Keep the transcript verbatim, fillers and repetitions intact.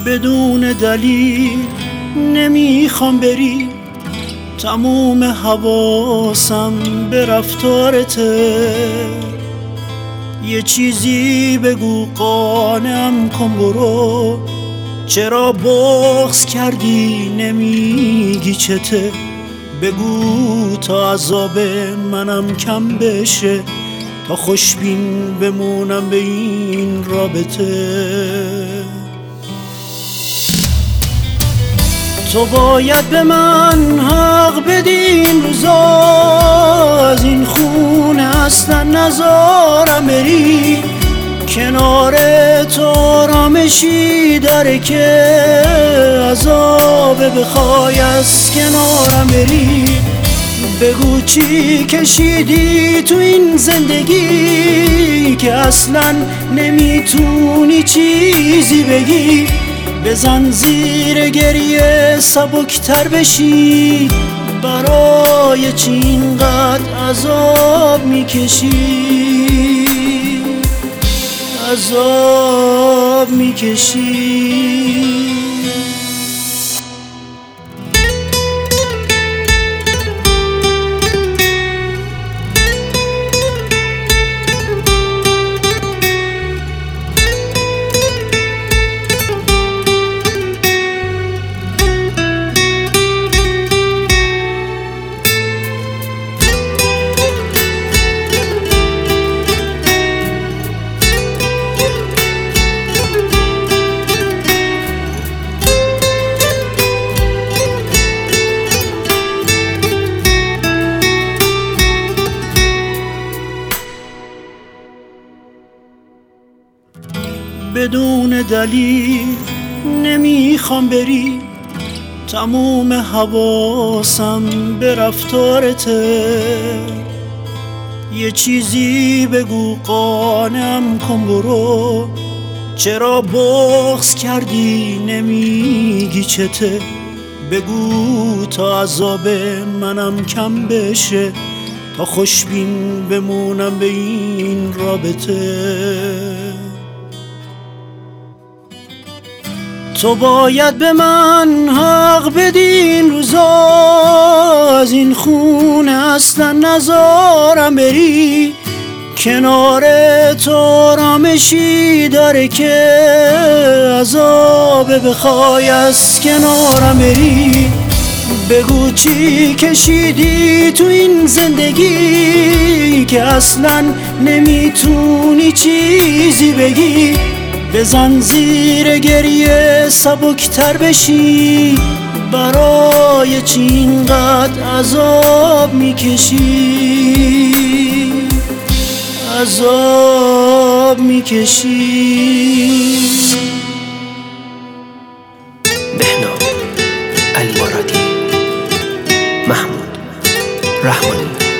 بدون دلیل نمیخوام بری، تموم حواسم به رفتارته. یه چیزی بگو قانعم کن، برو چرا بغض کردی نمیگی چته. بگو تا عذاب منم کم بشه، تا خوشبین بمونم به این رابطه. تو باید به من حق بدی، این روزا از این خونه اصلا نذارم بری. کنار تو آرامشی داره که عذاب بخوای از کنارم بری. بگو چی کشیدی تو این زندگی که اصلا نمیتونی چیزی بگی. بزن زیر گریه سبکتر بشی، برای چی اینقدر عذاب میکشی، عذاب میکشی. بدون دلیل نمیخوام بری، تموم حواسم به رفتارته. یه چیزی بگو قانعم کن، برو چرا بغض کردی نمیگی چته. بگو تا عذاب منم کم بشه، تا خوشبین بمونم به این رابطه. تو باید به من حق بدی، این روزا از این خونه اصلا نذارم بری. کنار تو آرامشی داره که عذاب بخوای از کنارم بری. بگو چی کشیدی تو این زندگی که اصلا نمیتونی چیزی بگی. بزن زیر گریه سبکتر بشی، برای چی اینقدر عذاب میکشی، عذاب میکشی. بهنام المرادی، محمود رحمانی.